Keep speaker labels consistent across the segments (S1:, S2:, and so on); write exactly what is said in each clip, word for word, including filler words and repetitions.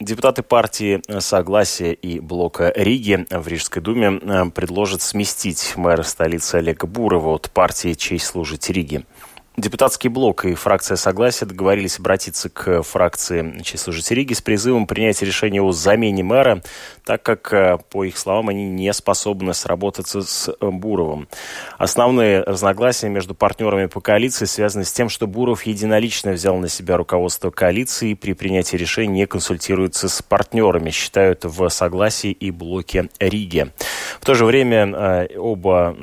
S1: Депутаты партии «Согласие» и блока Риги в Рижской думе предложат сместить мэра столицы Олега Бурова от партии «Честь служить Риге». Депутатский блок и фракция «Согласие» договорились обратиться к фракции «Честь служить Риге» с призывом принять решение о замене мэра, так как, по их словам, они не способны сработаться с Буровым. Основные разногласия между партнерами по коалиции связаны с тем, что Буров единолично взял на себя руководство коалиции и при принятии решений не консультируется с партнерами, считают в «Согласии» и блоке Риги. В то же время оба,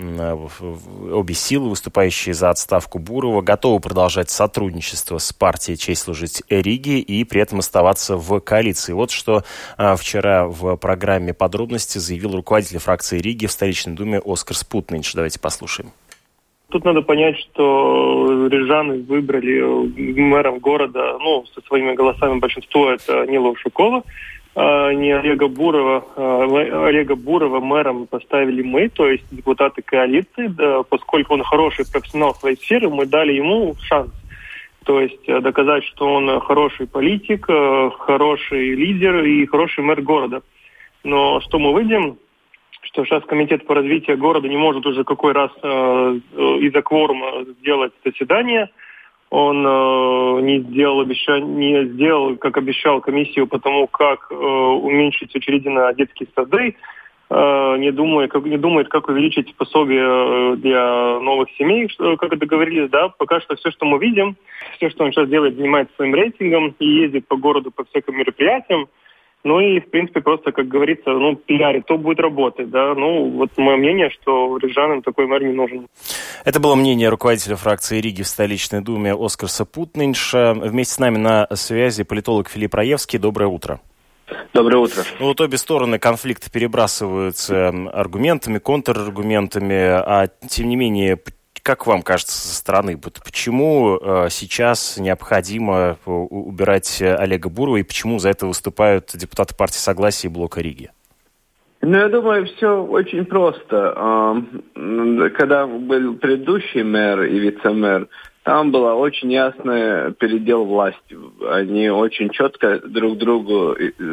S1: обе силы, выступающие за отставку Бурова, готовы продолжать сотрудничество с партией «Честь служить Риге» и при этом оставаться в коалиции. Вот что а, вчера в программе «Подробности» заявил руководитель фракции Риги в столичной думе Оскар Спутнинш. Давайте послушаем.
S2: Тут надо понять, что рижаны выбрали мэром города, ну, со своими голосами большинство это Нила Ушакова, а не Олега Бурова. Олега Бурова мэром поставили мы, то есть депутаты коалиции, да, поскольку он хороший профессионал в своей сфере, мы дали ему шанс. То есть доказать, что он хороший политик, хороший лидер и хороший мэр города. Но что мы видим, что сейчас комитет по развитию города не может уже какой раз из-за кворума сделать заседание. Он э, не сделал обещание, не сделал, как обещал, комиссию по тому, как э, уменьшить очереди на детские сады, э, не думает, как, не думает, как увеличить пособие для новых семей, что, как и договорились, да. Пока что все, что мы видим, все, что он сейчас делает, занимается своим рейтингом и ездит по городу по всяким мероприятиям. Ну и, в принципе, просто, как говорится, ну, пиарит, то будет работать, да. Ну, вот мое мнение, что рижанам такой мэр не нужен.
S1: Это было мнение руководителя фракции Риги в столичной думе Оскара Спутнинша. Вместе с нами на связи политолог Филипп Раевский. Доброе утро.
S3: Доброе утро.
S1: Ну, вот обе стороны конфликта перебрасываются аргументами, контраргументами, а тем не менее, как вам кажется со стороны, почему э, сейчас необходимо убирать Олега Бурова и почему за это выступают депутаты партии «Согласие» и блока Риги?
S3: Ну, я думаю, все очень просто. Когда был предыдущий мэр и вице-мэр, там был очень ясный передел власти. Они очень четко друг другу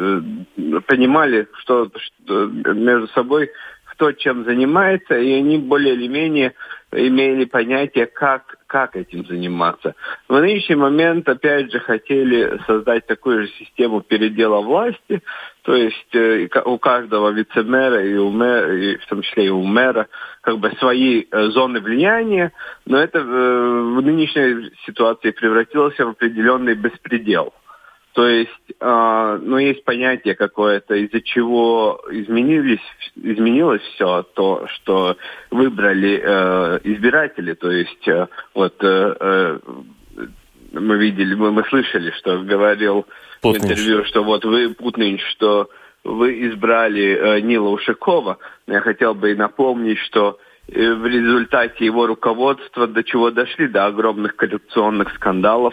S3: понимали, что, что между собой кто чем занимается, и они более или менее имели понятие, как, как этим заниматься. В нынешний момент, опять же, хотели создать такую же систему передела власти, то есть э, у каждого вице-мэра, и, у мэра, и в том числе и у мэра, как бы свои э, зоны влияния, но это э, в нынешней ситуации превратилось в определенный беспредел. То есть, э, ну, есть понятие какое-то, из-за чего изменились, изменилось все то, что выбрали э, избиратели. То есть, э, вот э, э, мы видели, мы, мы слышали, что говорил Путнинш. В интервью, что вот вы, Путнинш, что вы избрали э, Нила Ушакова. Я хотел бы и напомнить, что э, в результате его руководства до чего дошли, до огромных коррупционных скандалов,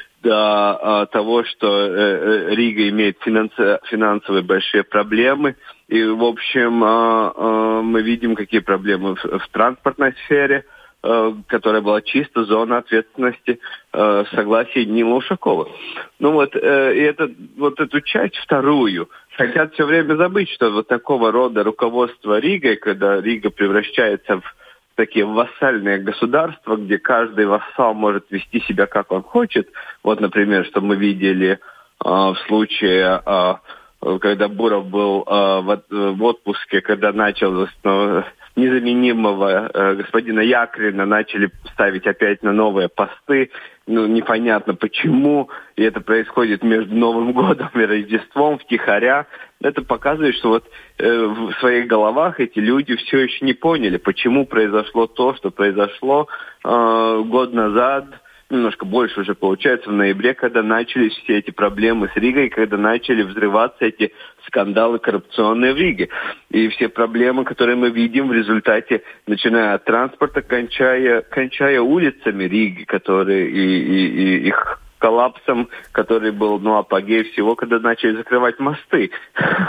S3: до э, того, что э, Рига имеет финанс- финансовые большие проблемы. И, в общем, э, э, мы видим, какие проблемы в, в транспортной сфере, э, которая была чисто зона ответственности э, согласия Нила Ушакова. Ну вот, э, и это, вот эту часть вторую хотят все время забыть, что вот такого рода руководство Ригой, когда Рига превращается в такие вассальные государства, где каждый вассал может вести себя как он хочет. Вот, например, что мы видели э, в случае, э, когда Буров был э, в, в отпуске, когда начал э, незаменимого э, господина Якрина начали ставить опять на новые посты. Ну, непонятно почему. И это происходит между Новым годом и Рождеством втихаря. Это показывает, что вот э, в своих головах эти люди все еще не поняли, почему произошло то, что произошло э, год назад, немножко больше уже получается, в ноябре, когда начались все эти проблемы с Ригой, когда начали взрываться эти скандалы коррупционные в Риге. И все проблемы, которые мы видим в результате, начиная от транспорта, кончая, кончая улицами Риги, которые и, и, и их коллапсом, который был, ну, апогей всего, когда начали закрывать мосты.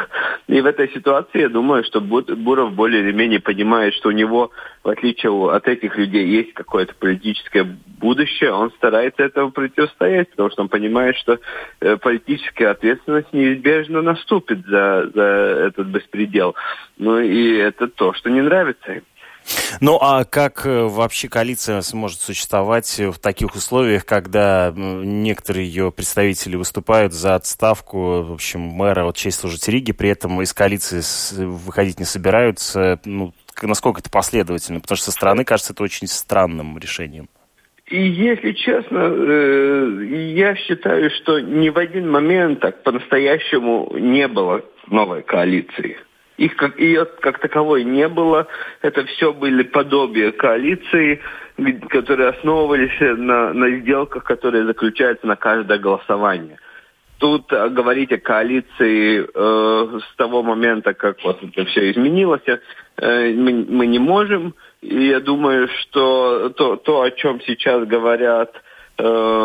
S3: И в этой ситуации я думаю, что Буров более или менее понимает, что у него, в отличие от этих людей, есть какое-то политическое будущее. Он старается этому противостоять, потому что он понимает, что политическая ответственность неизбежно наступит за, за этот беспредел. Ну и это то, что не нравится им.
S1: Ну, а как вообще коалиция сможет существовать в таких условиях, когда некоторые ее представители выступают за отставку, в общем, мэра от честь служить Риге, при этом из коалиции выходить не собираются? Ну, насколько это последовательно? Потому что со стороны кажется это очень странным решением.
S3: И если честно, я считаю, что ни в один момент так по-настоящему не было новой коалиции. Их как, ее как таковой не было. Это все были подобия коалиции, которые основывались на, на сделках, которые заключаются на каждое голосование. Тут говорить о коалиции э, с того момента, как вот это все изменилось, э, мы, мы не можем. И я думаю, что то, то о чем сейчас говорят э,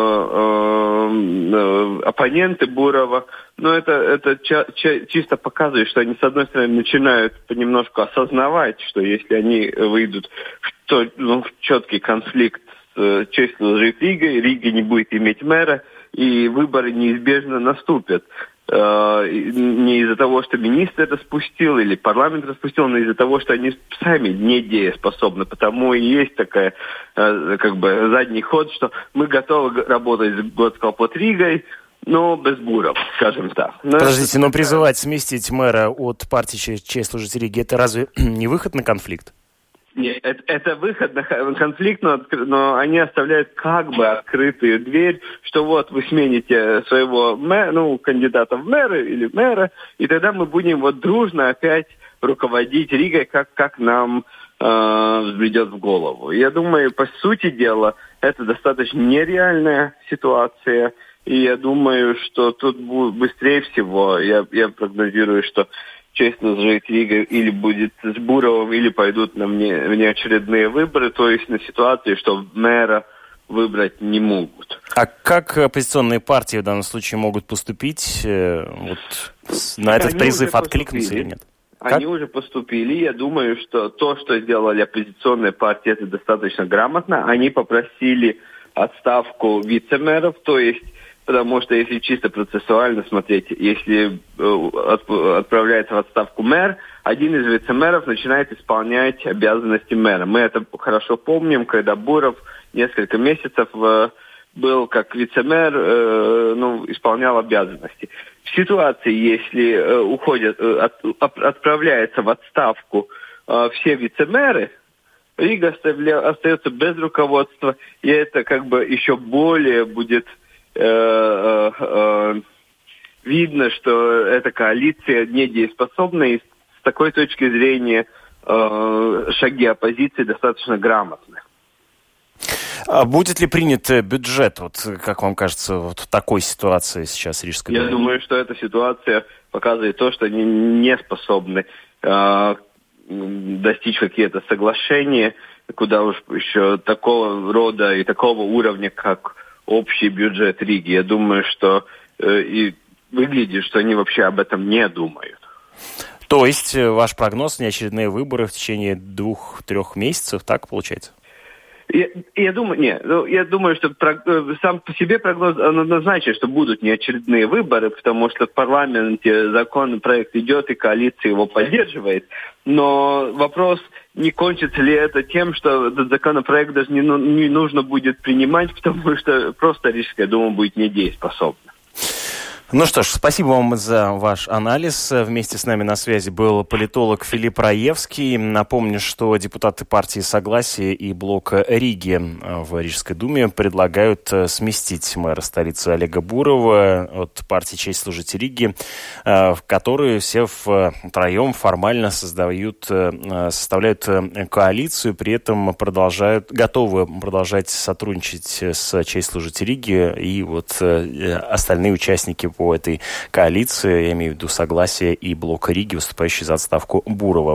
S3: э, оппоненты Бурова, но это, это ча- ча- чисто показывает, что они, с одной стороны, начинают понемножку осознавать, что если они выйдут в, то, ну, в четкий конфликт с э, честью служить Ригой, Рига не будет иметь мэра, и выборы неизбежно наступят. Э, не из-за того, что министр распустил или парламент распустил, но из-за того, что они сами недееспособны. Потому и есть такая, э, как бы, задний ход, что мы готовы работать с Готскал под Ригой, но без Бурова, скажем так. Но
S1: Подождите, но призывать сместить мэра от партии «Честь служить Риге» — это разве не выход на конфликт?
S3: Нет, это, это выход на конфликт, но, но они оставляют как бы открытую дверь, что вот вы смените своего мэра, ну, кандидата в мэры или мэра, и тогда мы будем вот дружно опять руководить Ригой, как, как нам э, взбредет в голову. Я думаю, по сути дела, это достаточно нереальная ситуация. И я думаю, что тут будет быстрее всего, я, я прогнозирую, что честно жить Рига или будет с Буровым, или пойдут на мне, внеочередные выборы, то есть на ситуации, что мэра выбрать не могут.
S1: А как оппозиционные партии в данном случае могут поступить? Вот, на этот
S3: Они
S1: призыв откликнуться или нет?
S3: Они
S1: Как?
S3: уже поступили. Я думаю, что то, что сделали оппозиционные партии, это достаточно грамотно. Они попросили отставку вице-мэров, то есть потому что если чисто процессуально смотреть, если э, отправляется в отставку мэр, один из вице-мэров начинает исполнять обязанности мэра. Мы это хорошо помним, когда Буров несколько месяцев э, был как вице-мэр, э, ну, исполнял обязанности. В ситуации, если э, уходят, э, от, отправляется в отставку э, все вице-мэры, Рига оставля, остается без руководства, и это как бы еще более будет Э, э, видно, что эта коалиция недееспособна, и с такой точки зрения э, шаги оппозиции достаточно грамотны.
S1: А будет ли принят бюджет, вот, как вам кажется, вот в такой ситуации сейчас Рижской думе?
S3: Я думаю, что эта ситуация показывает то, что они не способны э, достичь какие-то соглашения, куда уж еще такого рода и такого уровня, как общий бюджет Риги. Я думаю, что э, и выглядит, что они вообще об этом не думают.
S1: То есть ваш прогноз — неочередные выборы в течение двух-трех месяцев, так получается?
S3: Я, я думаю, нет, ну, я думаю, что про, сам по себе прогноз однозначен, что будут неочередные выборы, потому что в парламенте законопроект идет, и коалиция его поддерживает. Но вопрос, не кончится ли это тем, что этот законопроект даже не, не нужно будет принимать, потому что просто Рижская дума будет недееспособна.
S1: Ну что ж, спасибо вам за ваш анализ. Вместе с нами на связи был политолог Филипп Раевский. Напомню, что депутаты партии «Согласие» и блока Риги в Рижской думе предлагают сместить мэра столицы Олега Бурова от партии «Честь служить Риге», в которую все втроем формально создают, составляют коалицию, при этом продолжают, готовы продолжать сотрудничать с «Честь служить Риге» и вот остальные участники по этой коалиции, я имею в виду «Согласие» и блок Риги, выступающие за отставку Бурова.